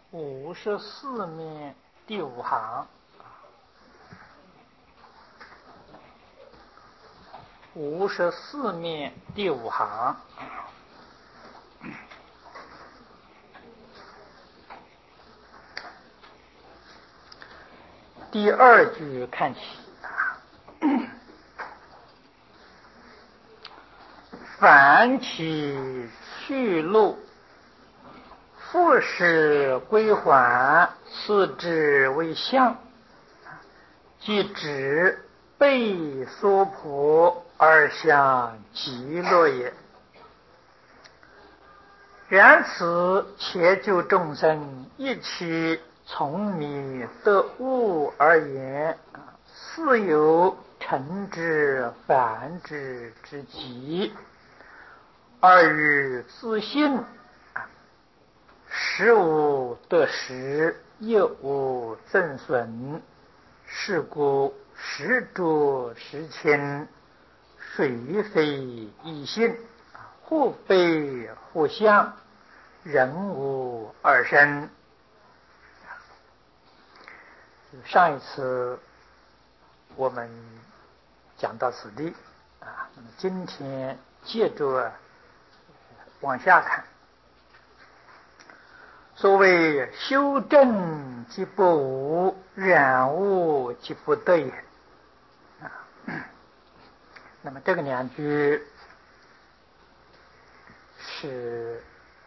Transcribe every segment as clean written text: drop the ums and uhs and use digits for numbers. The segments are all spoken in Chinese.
54面第5行，54面第5行，第2句看起。凡其去路，复使归还，次之为相，即指被娑婆而向极乐也。然此且就众生一起从迷得悟而言，似有成之繁之之极，而于自信，实无得失，亦无增损，是故实着实亲，虽非异性，互非互相，人无二身。上一次我们讲到此地那么今天接着往下看。所谓修正即不无，染污即不得也。那么这个2句是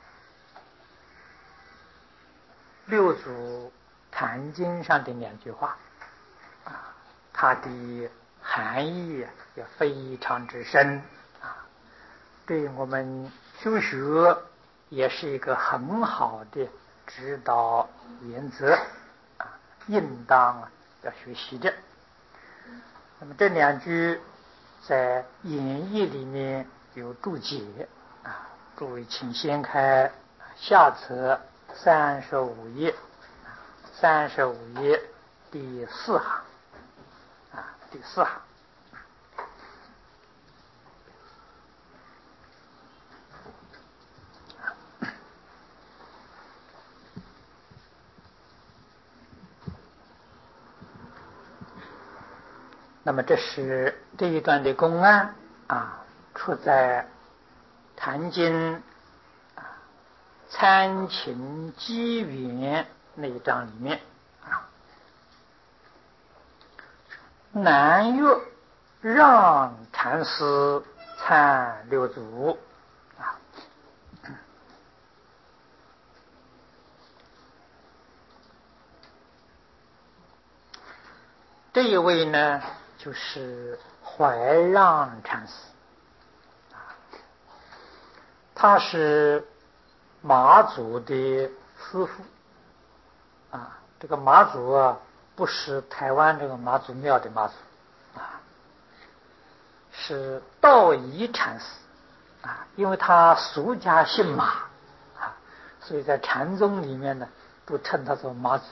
六祖坛经上的2句话它的含义也非常之深对我们修学也是一个很好的指导原则应当要学习的。那么这2句在演义里面有注解诸位请先开下册35页，35页第4行第4行。那么这是这一段的公案出在坛经参勤机缘那一章里面南岳让禅师参六祖这一位呢就是怀让禅师他是马祖的师父这个马祖不是台湾这个马祖庙的马祖是道仪禅师因为他俗家姓马所以在禅宗里面呢都称他做马祖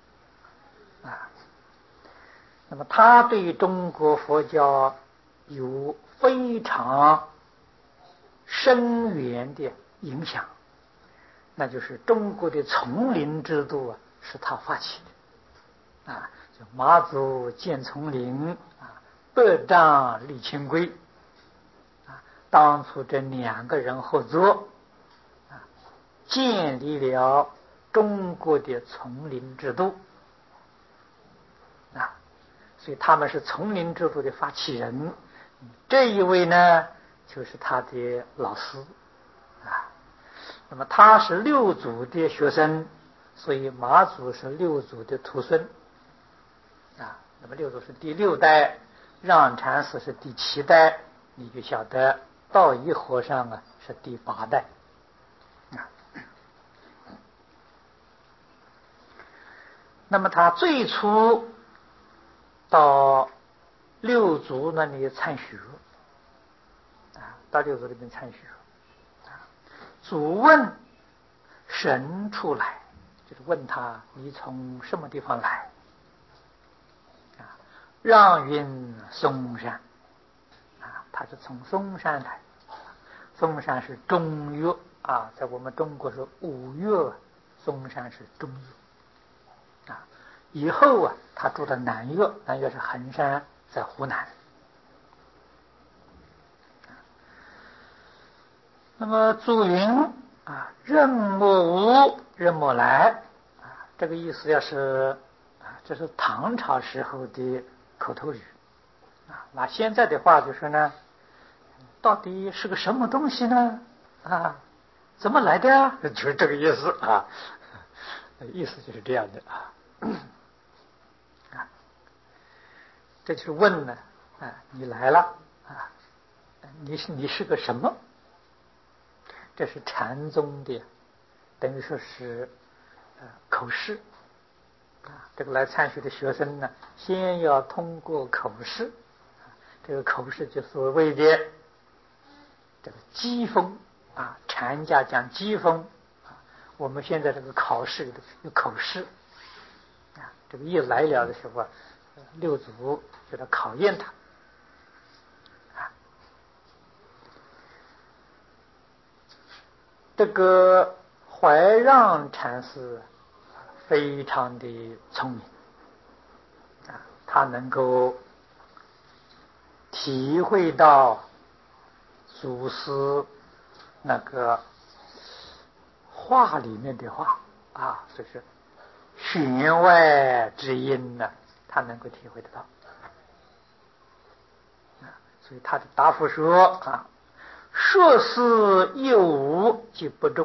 那么他对中国佛教有非常深远的影响，那就是中国的丛林制度是他发起的就马祖建丛林百丈立清规当初这2个人合作建立了中国的丛林制度所以他们是丛林制度的发起人。这一位呢就是他的老师那么他是六祖的学生，所以马祖是六祖的徒孙那么六祖是第6代，让禅师是第7代，你就晓得道仪和尚是第8代那么他最初到六祖那里参学到六祖那边参学主问神出来，就是问他你从什么地方来让云嵩山他是从嵩山来，嵩山是中岳在我们中国是5岳嵩山是中岳啊。以后啊，他住的南岳，南岳是衡山，在湖南。那么祖云啊，任莫无，任莫来啊，这个意思要是啊，这是唐朝时候的口头语啊。那现在的话就是呢，到底是个什么东西呢？啊，怎么来的呀？就是这个意思啊，意思就是这样的啊。啊，这就是问呢啊，你来了啊，你是个什么？这是禅宗的，等于说是口试啊。这个来参学的学生呢，先要通过口试，这个口试就所谓的这个机锋啊，禅家讲机锋啊。我们现在这个考试里头有口试啊，这个一来了的时候啊，六祖就来考验他。这个怀让禅师非常的聪明啊，他能够体会到祖师那个话里面的话啊，就是弦外之音呢，他能够体会得到啊。所以他的答复说啊，说是有无即不中。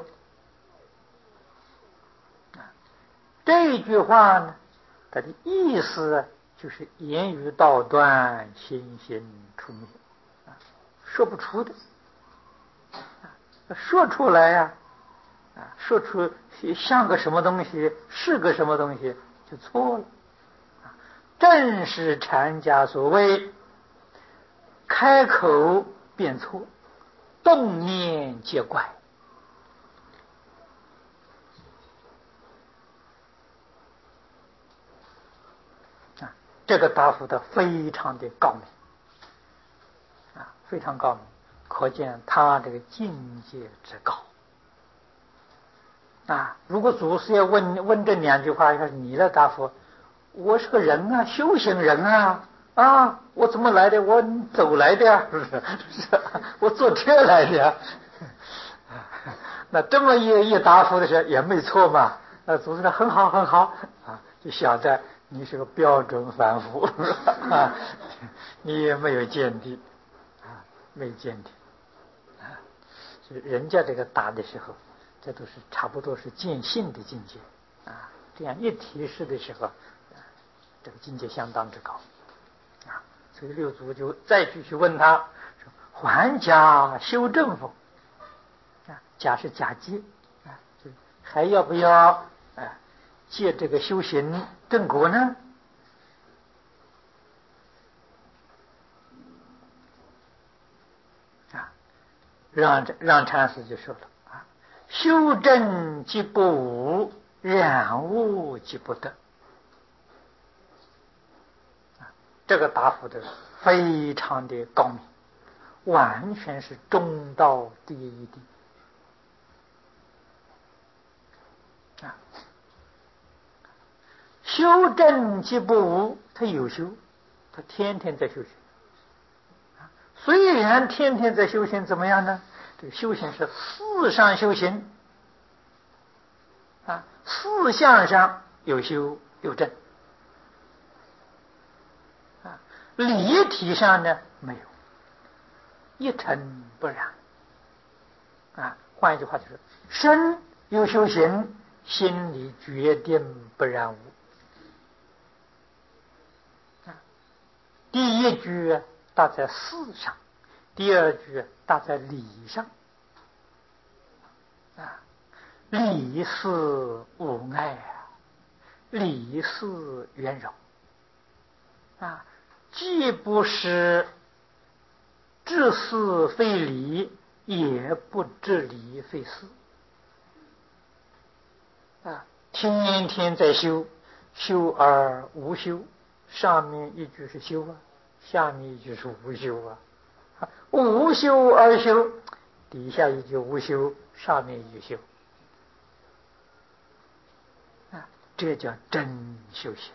这一句话呢，它的意思就是言语道断，心行出灭啊，说不出的说出来呀说出像个什么东西，是个什么东西，就错了正是禅家所谓开口便错，动念皆怪啊。这个答复的非常的高明啊，非常高明，可见他这个境界之高啊。如果祖师爷问这两句话，要是你来答复，我是个人啊，修行人啊，我怎么来的？我走来的呀，是不是？我坐车来的呀。那这么一答复的时候也没错嘛。那祖师说很好很好啊，就晓得你是个标准凡夫啊，你也没有见地啊，没见地啊。所以人家这个答的时候，这都是差不多是见性的境界啊。这样一提示的时候，这个境界相当之高啊。所以六祖就再继续问他说：“还假修正否？”啊，假是假借啊，还要不要借这个修行正果呢？啊，让禅师就说了啊，修正即不无，染污即不得。这个答复的非常的高明，完全是中道第一地啊。修正即不无，他有修，他天天在修行。虽然天天在修行，怎么样呢？这个修行是事上修行啊，事相上有修有正啊，理体上呢没有，一尘不染啊。换一句话就是，身有修行，心里决定不染污啊。第一句搭在事上，第二句搭在理上啊。理是无碍啊，理是圆融啊，既不是知是非理，也不知理非事啊。天天在修，修而无修，上面一句是修啊，下面一句是无修啊。无修而修，底下一句无修，上面一句修这叫真修行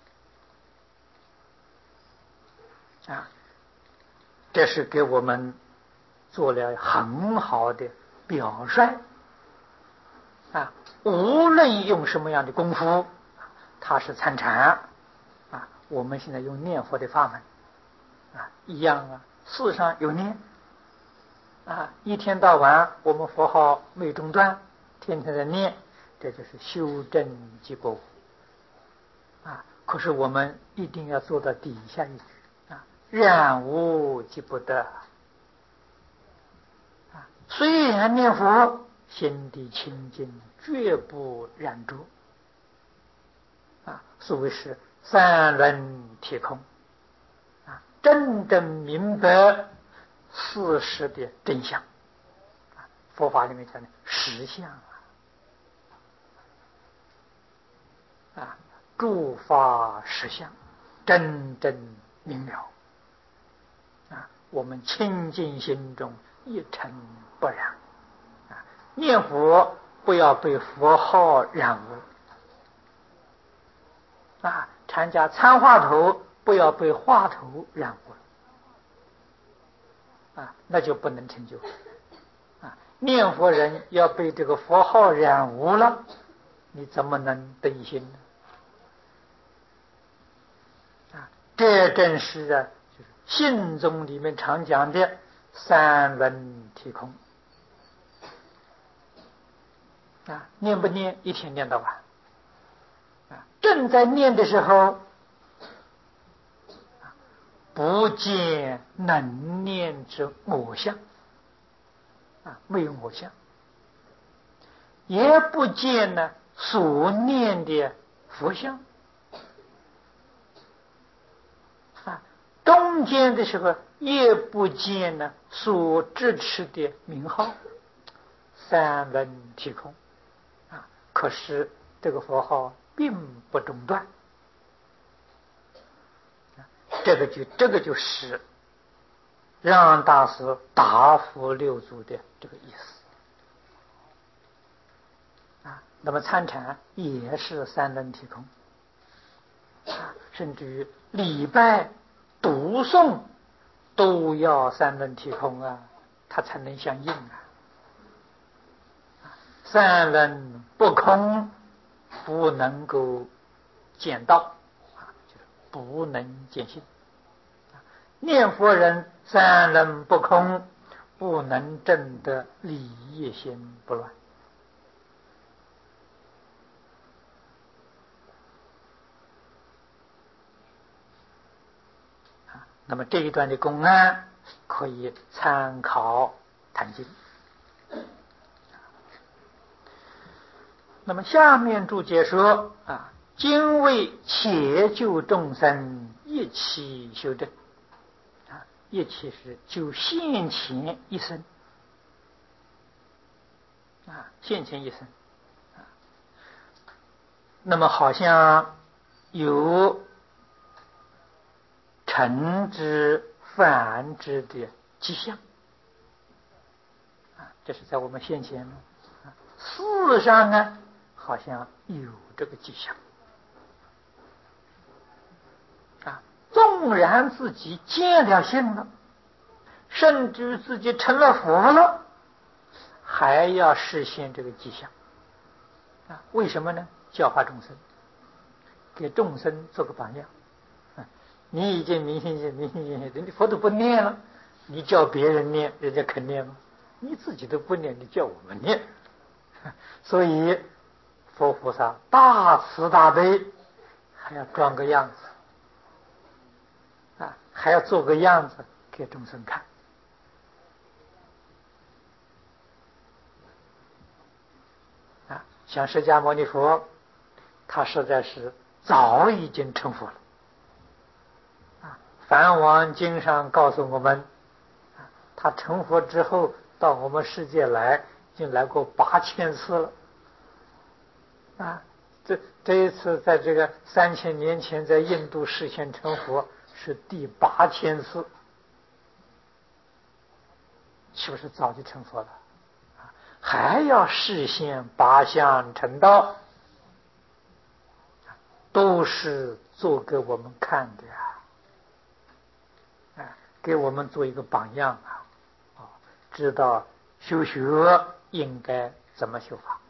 啊！这是给我们做了很好的表率啊！无论用什么样的功夫，它是参禅啊！我们现在用念佛的法门啊，一样啊，世上有念啊，一天到晚我们佛号没中断，天天在念，这就是修正即不误啊。可是我们一定要做到底下一句啊，染污即不得啊。虽然念佛，心地清净，绝不染浊啊。所谓是三轮体空啊，真正明白事实的真相啊。佛法里面讲的实相啊，诸法实相，真正明了啊。我们清净心中一尘不染啊。念佛不要被佛号染污啊，参加参话头不要被话头染污啊，那就不能成就啊。念佛人要被这个佛号染污了，你怎么能得心呢？啊，这正是就是信宗里面常讲的三轮体空啊。念不念？一天念到晚啊。正在念的时候，不见能念之我相啊，没有我相，也不见呢所念的佛相啊。中间的时候也不见呢所支持的名号，三轮体空啊。可是这个佛号并不中断，这个就是让大师答复六祖的这个意思啊。那么参禅也是三轮体空啊，甚至于礼拜读诵都要三轮体空啊，它才能相应啊。三轮不空，不能够见道啊，就是不能见性。念佛人三轮不空，不能证得理业心不乱啊。那么这一段的公案可以参考《坛经》。那么下面注解说啊，今为且救众生一起修正啊，一起是就现前一生啊，现前一生啊。那么好像有成之繁殖的迹象啊，这是在我们现前啊。事实上呢，好像有这个迹象啊。纵然自己见了性了，甚至自己成了佛了，还要实现这个迹象啊。为什么呢？教化众生，给众生做个榜样啊。你已经明心见性，人家佛都不念了，你叫别人念，人家肯念吗？你自己都不念，你叫我们念。所以佛菩萨大慈大悲，还要装个样子啊，还要做个样子给众生看啊。像释迦牟尼佛，他实在是早已经成佛了啊。梵王经上告诉我们啊，他成佛之后到我们世界来，已经来过8000次了啊。这一次在这个3000年前在印度实现成佛是第8000次，是不是早就成佛了啊？还要实现8相成道都是做给我们看的给我们做一个榜样知道修学应该怎么修法。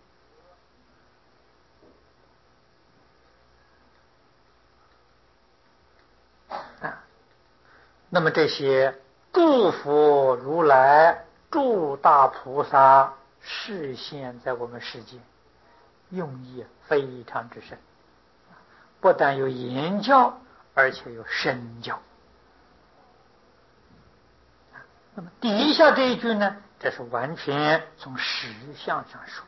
那么这些诸佛如来、诸大菩萨示现在我们世间，用意非常之深，不但有言教，而且有身教。那么底下这一句呢，这是完全从实相上说，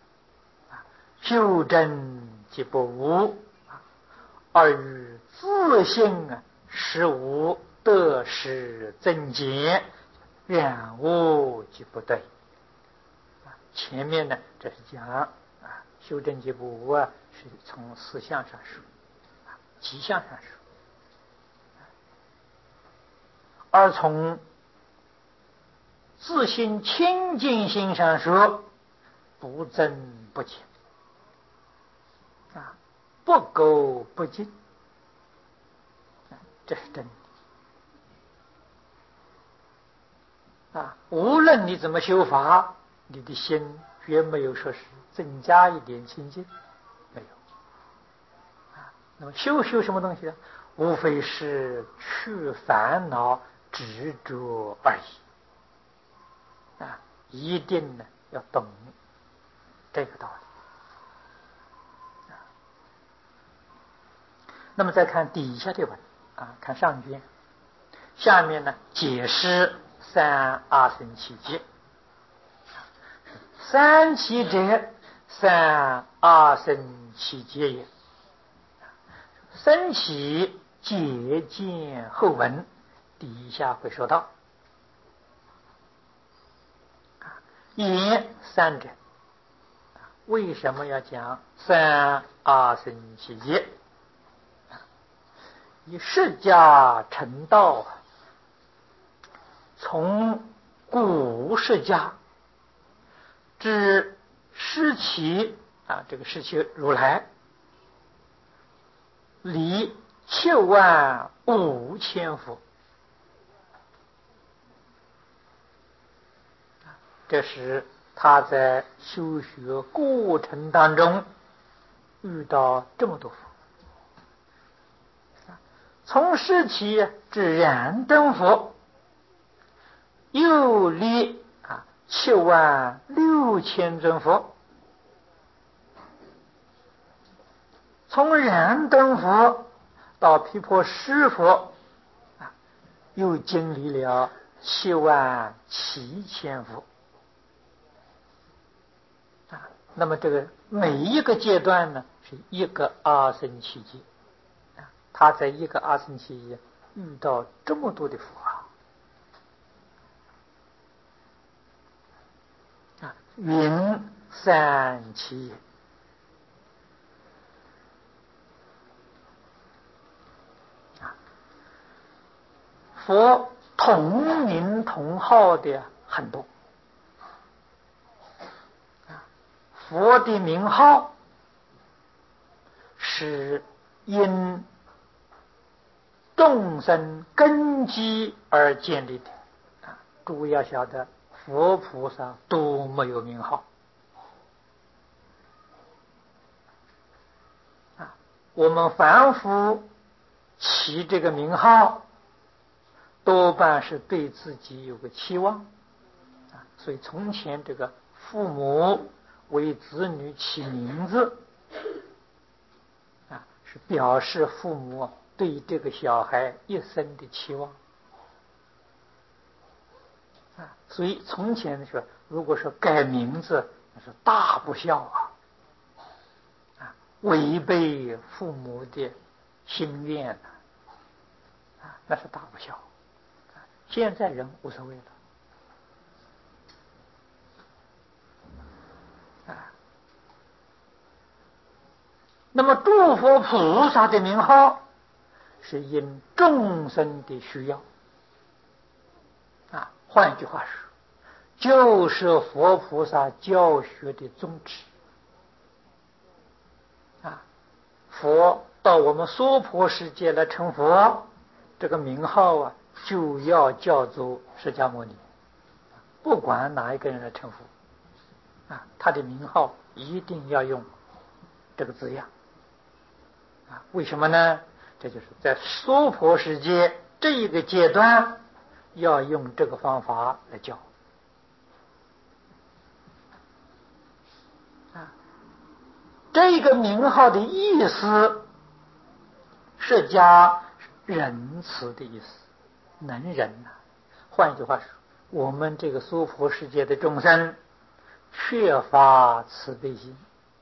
修真即不无，而与自性实无得失增减，然无即不对。前面呢，这是讲修真即不无是从四相上说，吉相上说，而从自性清净心上说，不增不减，不垢不净，这是真的无论你怎么修法，你的心绝没有说是增加一点清净，没有那么修什么东西呢？无非是去烦恼执着而已一定呢要懂这个道理那么再看底下这文看上卷，下面呢解释三阿僧祇劫。三奇者，三阿僧祇劫也。僧祇解见后文底下会说到言三者，为什么要讲三阿僧祇劫？以释迦成道从古释迦至释其这个释其如来，离75000佛，这是他在修学过程当中遇到这么多佛。从释其至燃灯佛，又离76000尊佛。从燃灯佛到毗婆尸佛又经历了77000佛那么这个每一个阶段呢，是一个阿僧祇劫他在一个阿僧祇劫遇到这么多的佛云三奇也。佛同名同号的很多佛的名号是因众生根基而建立的诸位要晓得，佛菩萨都没有名号我们凡夫起这个名号多半是对自己有个期望所以从前这个父母为子女起名字是表示父母对这个小孩一生的期望所以从前说，如果说改名字，那是大不孝违背父母的心愿那是大不孝现在人无所谓了那么诸佛菩萨的名号是因众生的需要换句话说，就是佛菩萨教学的宗旨佛到我们娑婆世界来成佛，这个名号啊，就要叫做释迦牟尼。不管哪一个人来成佛啊，他的名号一定要用这个字样啊。为什么呢？这就是在娑婆世界这一个阶段要用这个方法来教啊。这个名号的意思，释迦仁慈的意思，能忍啊。换一句话说，我们这个娑婆世界的众生缺乏慈悲心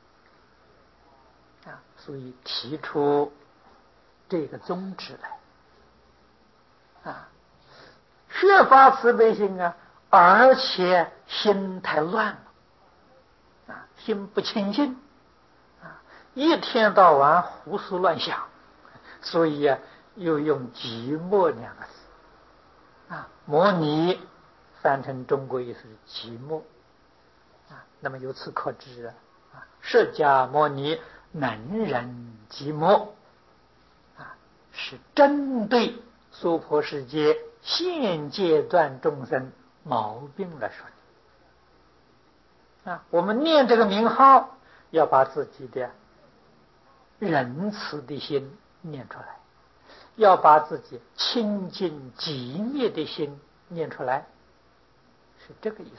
啊，所以提出这个宗旨来啊。缺乏慈悲心啊，而且心太乱了啊，心不清净啊，一天到晚胡思乱想，所以啊，又用寂寞两个字啊。摩尼翻成中国意思是寂寞啊。那么由此可知啊，释迦牟尼能忍寂寞啊，是针对娑婆世界现阶段众生毛病来说的啊。我们念这个名号，要把自己的仁慈的心念出来，要把自己清净寂灭的心念出来，是这个意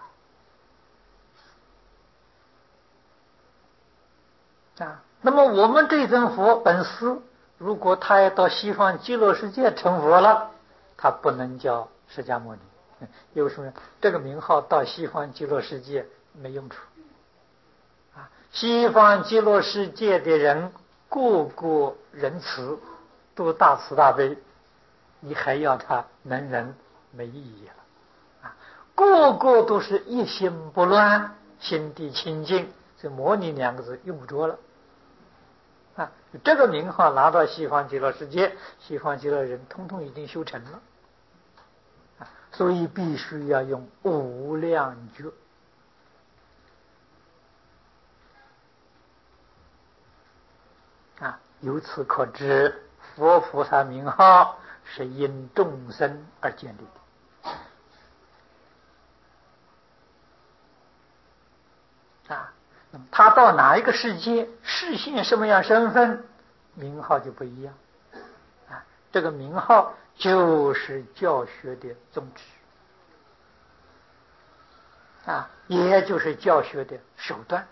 思啊。那么我们这尊佛本师，如果他要到西方极乐世界成佛了，他不能叫释迦牟尼。为什么？这个名号到西方极乐世界没用处啊。西方极乐世界的人个个仁慈，都大慈大悲，你还要他能忍，没意义了啊。个个都是一心不乱，心地清净，这摩尼两个字用不着了啊。这个名号拿到西方极乐世界，西方极乐人通通已经修成了啊，所以必须要用无量觉啊。由此可知，佛菩萨名号是因众生而建立的啊。那么他到哪一个世界，实现什么样身份，名号就不一样啊。这个名号就是教学的宗旨啊，也就是教学的手段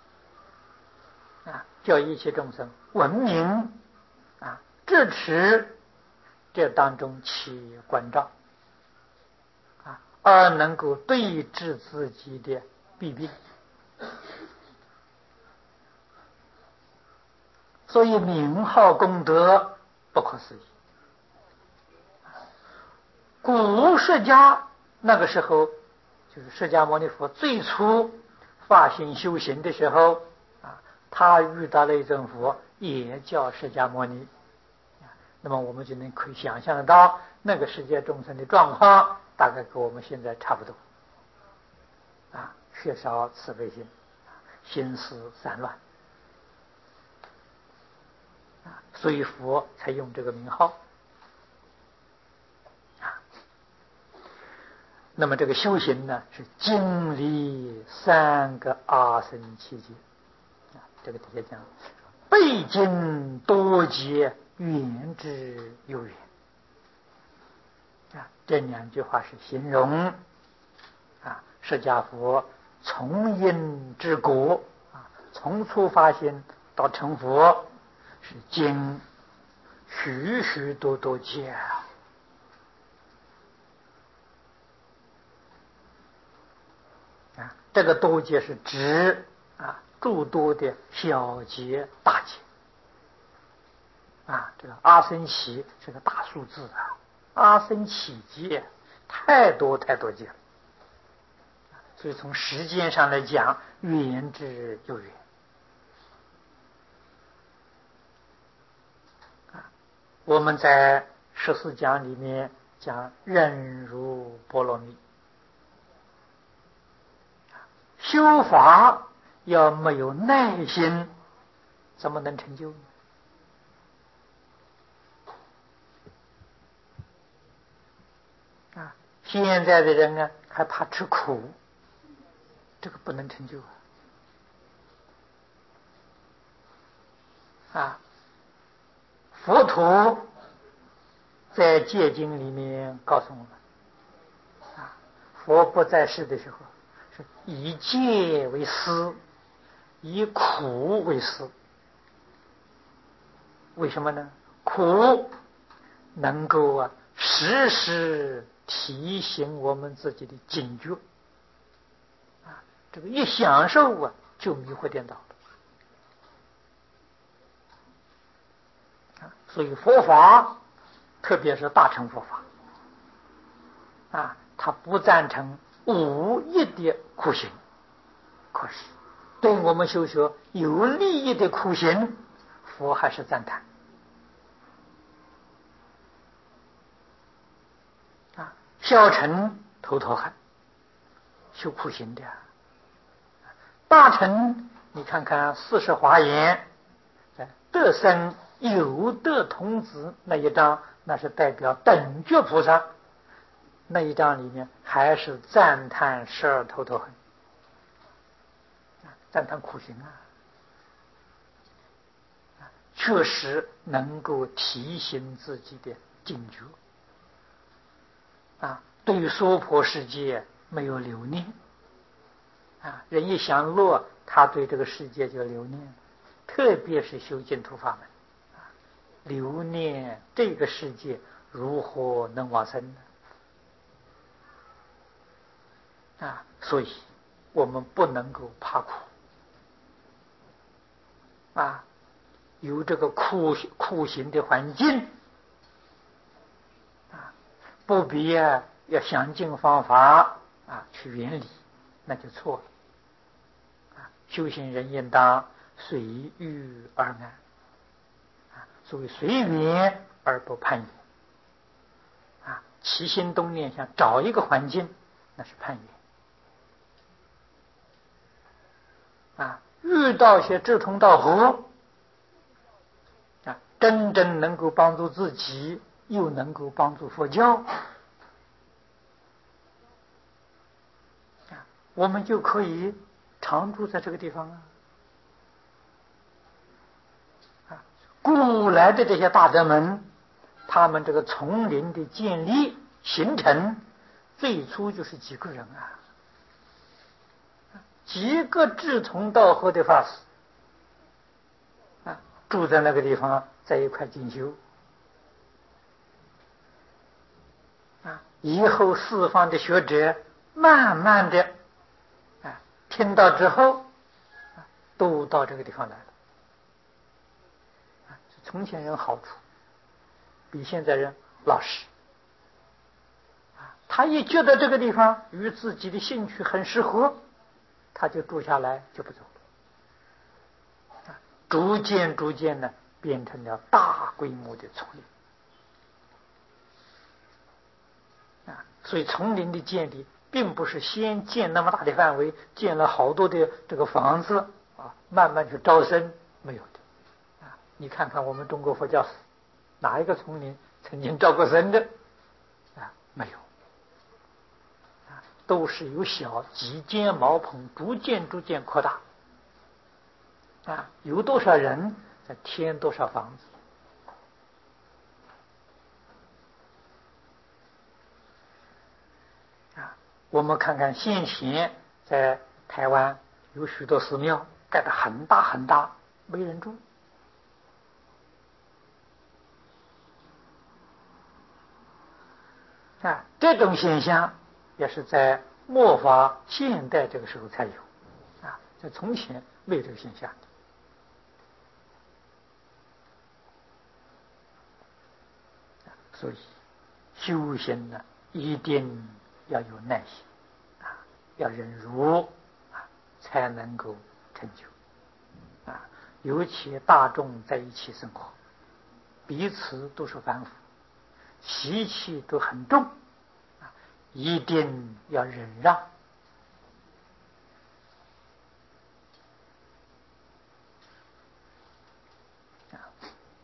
啊，叫一切众生闻名啊，支持这当中起关照啊，而能够对治自己的弊病。所以名号功德不可思议。古释迦那个时候，就是释迦牟尼佛最初发心修行的时候啊，他遇到了一尊佛，也叫释迦牟尼。那么我们就能可以想象得到，那个世界众生的状况大概跟我们现在差不多啊，缺少慈悲心，心思散乱啊，所以佛才用这个名号啊。那么这个修行呢，是经历3个阿僧祇劫啊。这个底下讲，背经多劫，缘之有缘啊。这2句话是形容啊，释迦佛从因之果啊，从初发心到成佛，是经许许多多劫啊。这个多劫是指啊诸多的小劫大劫啊。这个阿僧祇是个大数字啊，阿僧祇劫太多太多劫了，所以从时间上来讲，缘之有缘啊。我们在14讲里面讲忍辱波罗蜜，修法要没有耐心，怎么能成就呢？ 现在的人还怕吃苦，这个不能成就啊！佛陀在戒经里面告诉我们佛不在世的时候是以戒为师，以苦为师。为什么呢？苦能够时时提醒我们自己的警觉这个一享受就迷惑颠倒了所以佛法，特别是大乘佛法他不赞成无益的苦行，可是对我们修学有利益的苦行，佛还是赞叹小乘头头恨，修苦行的大乘，你看看四十华严得生有德童子那一章，那是代表等觉菩萨，那一章里面还是赞叹十二头头恨，赞叹苦行确实能够提醒自己的警觉对于娑婆世界没有留念人一享乐，他对这个世界就留念，特别是修净土法门留念这个世界如何能往生呢所以我们不能够怕苦有这个苦行的环境不必要想尽方法去远离，那就错了修行人应当随遇而安所谓随缘而不攀缘起心动念想找一个环境，那是攀缘遇到些志同道合真正能够帮助自己又能够帮助佛教我们就可以常住在这个地方古来的这些大德们，他们这个丛林的建立形成，最初就是几个人几个志同道合的法师住在那个地方，在一块进修以后四方的学者慢慢的听到之后都到这个地方来了从前人好处比现在人老实他一觉得这个地方与自己的兴趣很适合，他就住下来就不走了逐渐呢变成了大规模的丛林所以丛林的建立并不是先建那么大的范围，建了好多的这个房子慢慢去招生，没有的你看看我们中国佛教史，哪一个丛林曾经招过生的没有都是由小几间茅棚逐渐扩大有多少人再添多少房子我们看看先前在台湾有许多寺庙盖得很大很大，没人住这种现象也是在末法现代这个时候才有在从前没有这个现象所以修行呢一定要有耐心要忍辱才能够成就尤其大众在一起生活，彼此都是凡夫，习气都很重一定要忍让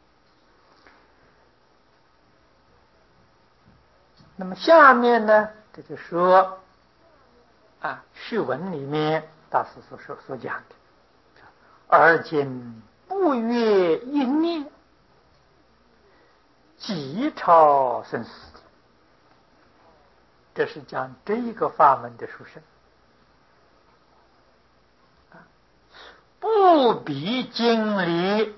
那么下面呢这就说序文里面大师所讲的，而今不越一念，即超生死。这是讲这一个法门的殊胜，不必经历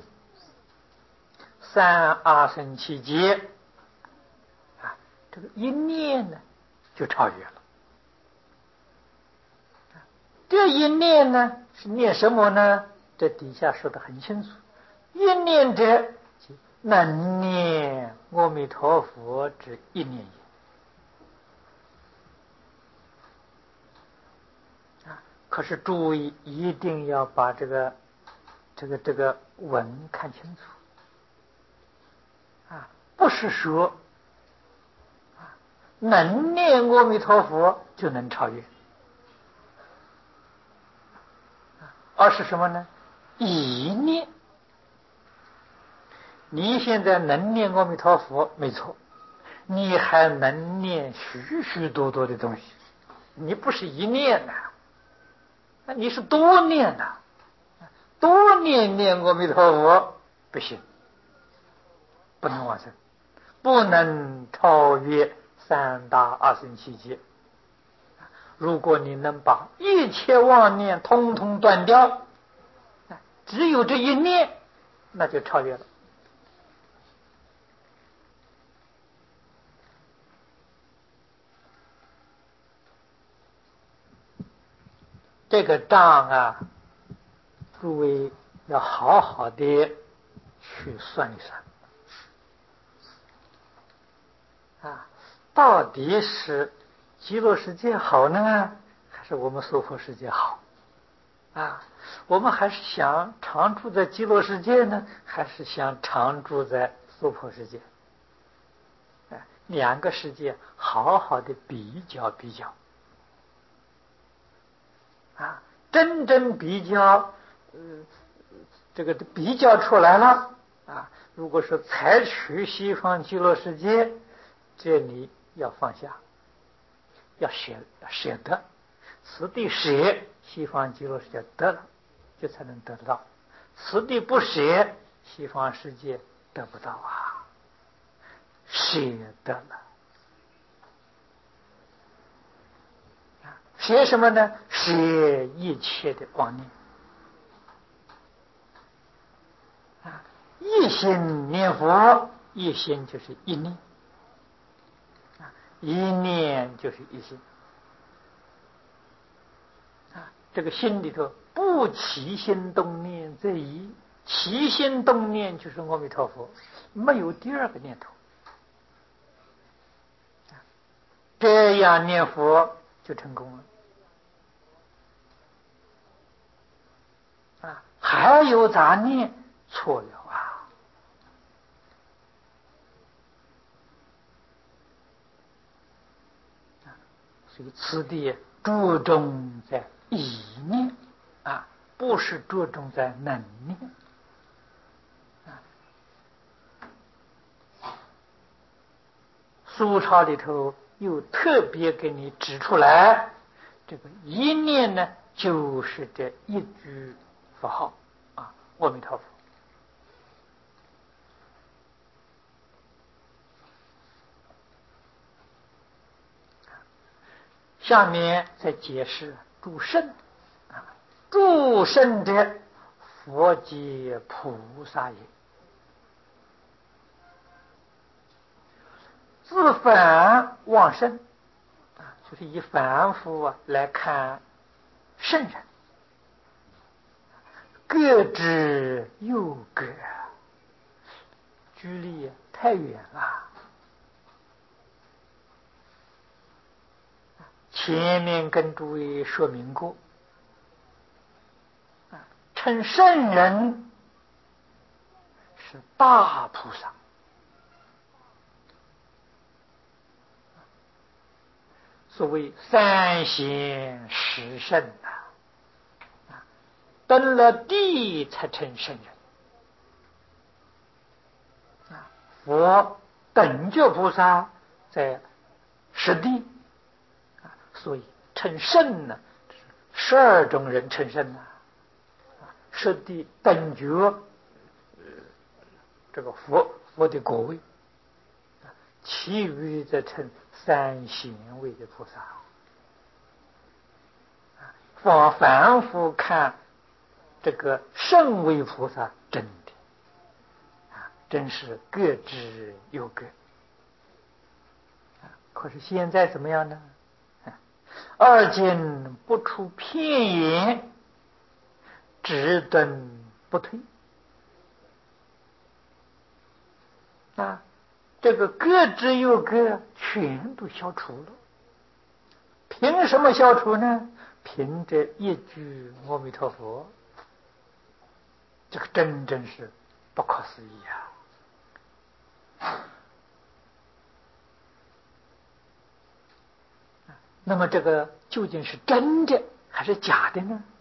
三阿僧祇劫，这个一念呢就超越了。这一念呢是念什么呢？这底下说的很清楚，一念者能念阿弥陀佛之一念也。可是注意，一定要把这个文看清楚不是说能念阿弥陀佛就能超越，而是什么呢？一念。你现在能念阿弥陀佛没错，你还能念许许多多的东西，你不是一念那你是多念多念阿弥陀佛不行，不能往生，不能超越三大阿僧祇劫。如果你能把一切妄念通通断掉，只有这一念，那就超越了。这个账诸位要好好的去算一算到底是极乐世界好呢，还是我们娑婆世界好我们还是想常住在极乐世界呢，还是想常住在娑婆世界？两个世界好好的比较比较真正比较这个比较出来了如果说采取西方极乐世界，这你要放下，要舍得，此地舍，西方极乐世界得了，就才能得到；此地不舍，西方世界得不到舍得了。舍什么呢？舍一切的妄念一心念佛，一心就是一念一念就是一心这个心里头不起心动念这一，起心动念就是阿弥陀佛，没有第二个念头这样念佛就成功了还有杂念，错了所以此地注重在意念不是注重在能念苏超里头又特别给你指出来，这个一念呢，就是这一句佛号阿弥陀佛。下面再解释诸圣诸圣者，佛及菩萨也。自凡往生就是以凡夫来看圣人，各之又各，距离太远了。前面跟诸位说明过称圣人是大菩萨，所谓三贤十圣登了地才成圣人佛等觉菩萨在实地所以成圣呢，12种人成圣啊，是的等觉，这个佛的果位，其余则成三贤位的菩萨。凡夫看这个圣位菩萨，真的真是各知有各。可是现在怎么样呢？二经不出片言，只顿不退。这个各知有各全都消除了。凭什么消除呢？凭着一句阿弥陀佛，这个真正是不可思议啊！那么这个究竟是真的还是假的呢？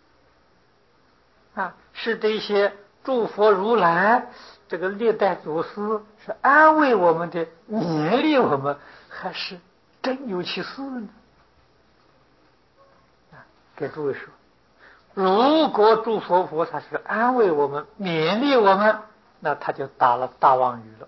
是这些诸佛如来，这个历代祖师是安慰我们的、勉励我们，还是真有其事呢？给诸位说，如果诸佛菩萨是安慰我们、勉励我们，那他就打了大妄语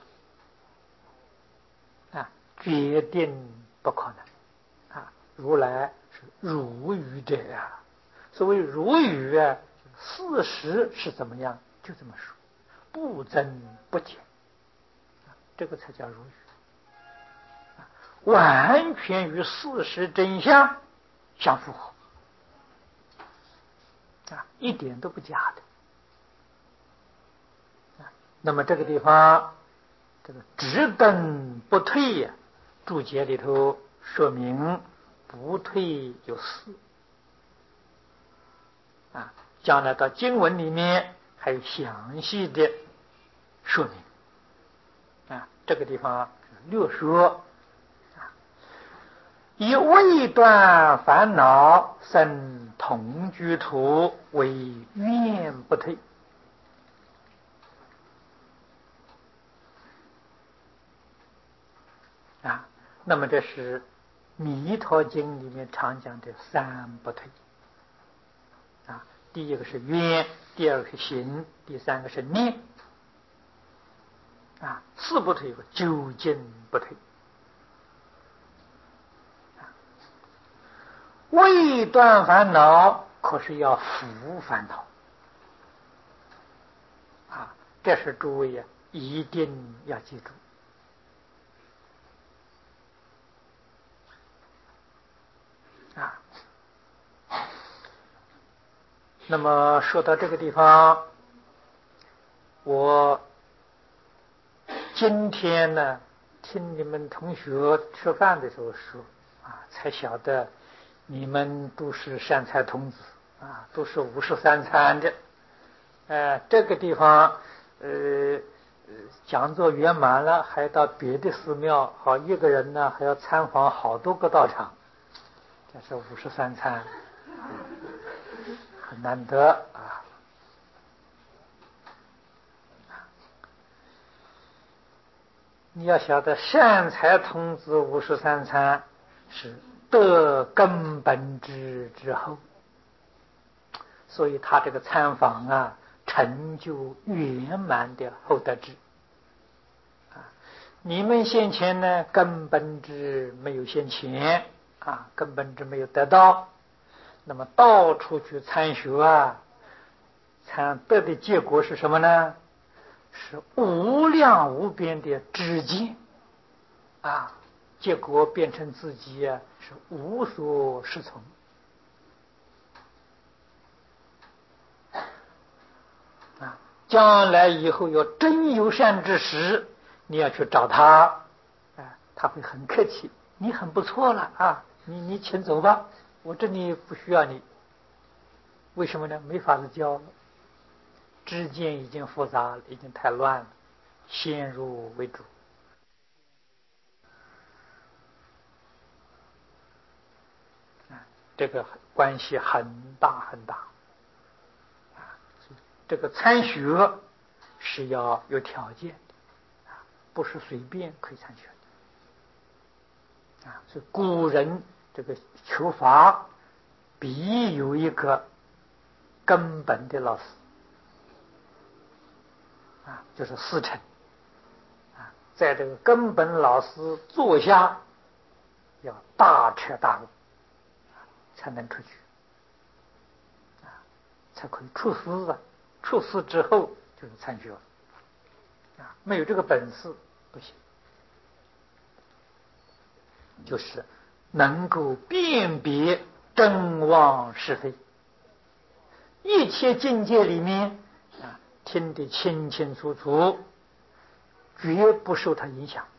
了决定不可能如来是如语者所谓如语事实是怎么样就这么说，不增不减这个才叫如语完全与事实真相相符合一点都不假的那么这个地方这个只等不退注解里头说明不退有四将来到经文里面还有详细的说明这个地方略说以未断烦恼生同居土为愿不退那么这是弥陀经里面常讲的三不退第一个是愿，第二个是行，第三个是念四不退究竟不退未断烦恼可是要伏烦恼这是诸位一定要记住那么说到这个地方，我今天呢听你们同学吃饭的时候说才晓得你们都是善财童子都是53参的这个地方讲座圆满了，还到别的寺庙一个人呢还要参访好多个道场，这是53参很难得你要晓得善财童子53参是得根本智之后，所以他这个参访成就圆满的后得智你们先前呢根本智没有现前根本智没有得到，那么到处去参学参得的结果是什么呢？是无量无边的知见结果变成自己是无所适从将来以后要真有善知识，你要去找他他会很客气，你很不错了你请走吧，我这里不需要你。为什么呢？没法子教了，知见已经复杂了，已经太乱了，先入为主这个关系很大很大这个参学是要有条件的不是随便可以参学的所以古人这个求法必有一个根本的老师啊，就是师承啊，在这个根本老师座下，要大彻大悟，才能出去啊，才可以出师啊。出师之后就是参学啊，没有这个本事不行。就是能够辨别真妄是非，一切境界里面啊，听得清清楚楚，绝不受它影响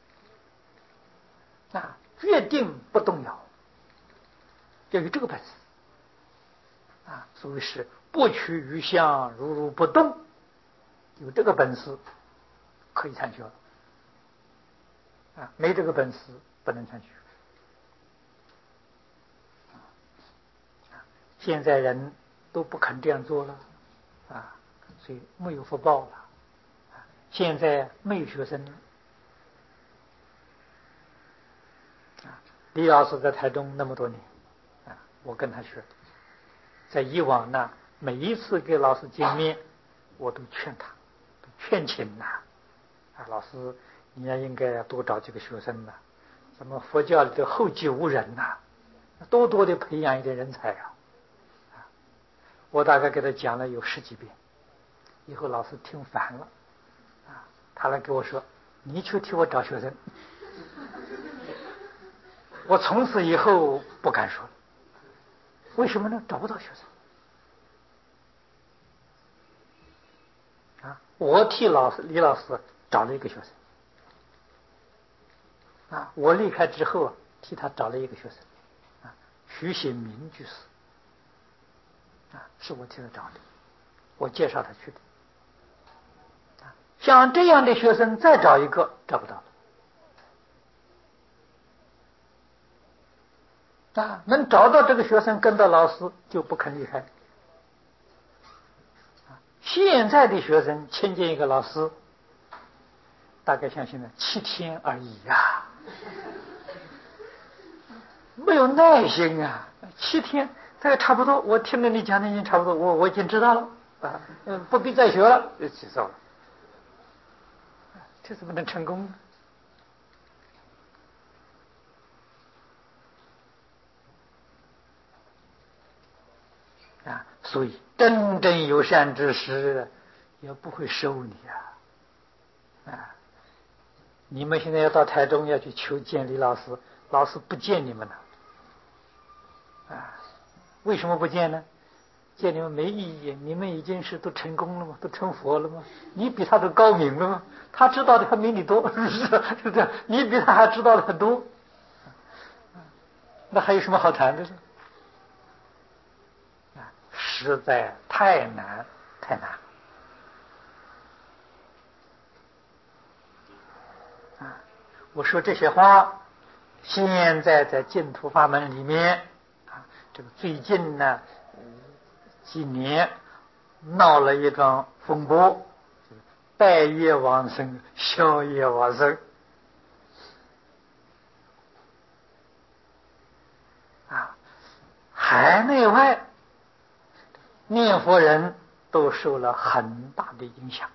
啊，决定不动摇，要有这个本事啊。所谓是不取于相，如如不动，有这个本事可以参学啊，没这个本事不能参学。现在人都不肯这样做了啊，所以没有福报了。现在没有学生了啊。李老师在台中那么多年啊，我跟他学，在以往呢，每一次跟老师见面，我都劝他，都劝请呐啊，老师你也应该多找几个学生呐，咱们佛教里的后继无人呐，多多的培养一点人才啊。我大概给他讲了有10几遍，以后老师听烦了啊，他来跟我说：“你去替我找学生。”我从此以后不敢说了。为什么呢？找不到学生啊！我替李老师找了一个学生啊，我离开之后啊，替他找了一个学生啊，徐显明居士啊，是我替他找的，我介绍他去的。像这样的学生再找一个找不到了啊！能找到这个学生跟到老师就不肯离开。现在的学生亲近一个老师，大概像现在7天而已啊，没有耐心啊！7天，大概差不多。我听了你讲的已经差不多，我已经知道了啊，不必再学了，就接受了。这怎么能成功呢？啊，所以真正有善知识也不会收你啊！你们现在要到台中要去求见李老师，老师不见你们了啊！为什么不见呢？见你们没意义，你们已经是都成功了吗？都成佛了吗？你比他都高明了吗？他知道的还没你多，是不是？你比他还知道的很多，那还有什么好谈的呢？实在太难，太难啊！我说这些话，现在在净土法门里面啊，这个最近呢几年闹了一桩风波，带业往生，消业往生啊，海内外念佛人都受了很大的影响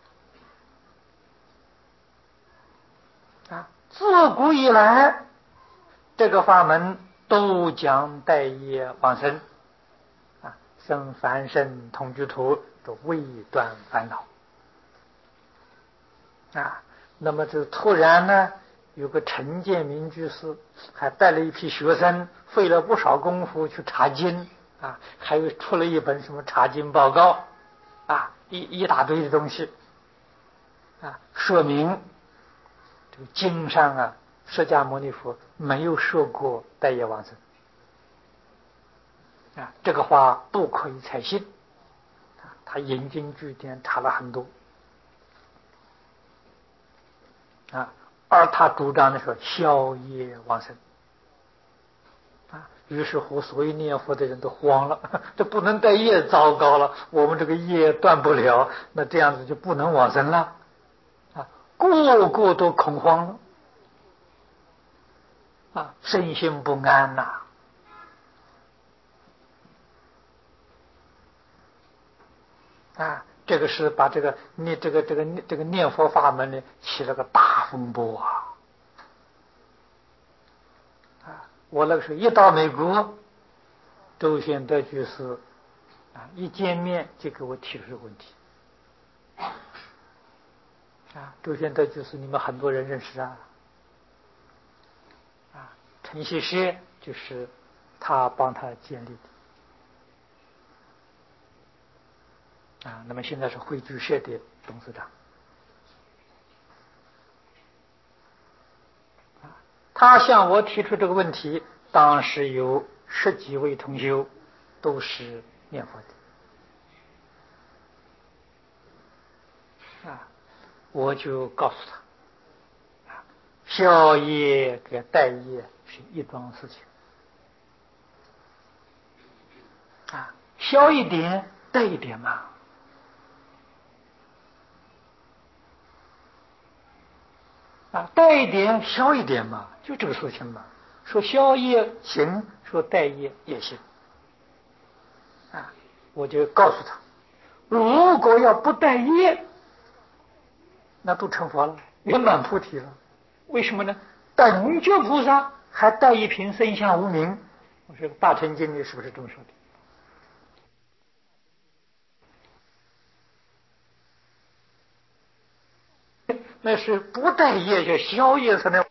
啊！自古以来，这个法门都讲带业往生啊，生凡身同居土都未断烦恼啊。那么这突然呢，有个陈建明居士还带了一批学生，费了不少功夫去查经啊，还有出了一本什么查经报告啊，一大堆的东西啊，说明这个经上啊，释迦牟尼佛没有说过带业往生啊，这个话不可以采信啊，他引经据典查了很多啊，而他主张的是消业往生啊，于是乎所有念佛的人都慌了，这不能带业，糟糕了，我们这个业断不了，那这样子就不能往生了啊，个个都恐慌了身心不安呐。这个是把这个念佛法门呢起了个大风波啊！我那个时候一到美国，周显德居士一见面就给我提出问题。周显德居士你们很多人认识陈锡师就是他帮他建立的那么现在是汇聚社的董事长。他向我提出这个问题，当时有10几位同修都是念佛的我就告诉他消业跟待业是一桩事情消一点待一点嘛。待一点消一点嘛，就这个事情嘛。说消业行，说待业也行我就告诉他，如果要不待业，那都成佛了，圆满菩提了。为什么呢？等觉菩萨还带一瓶身相无名。我说大乘经里是不是这么说的？那是不待业就消业才能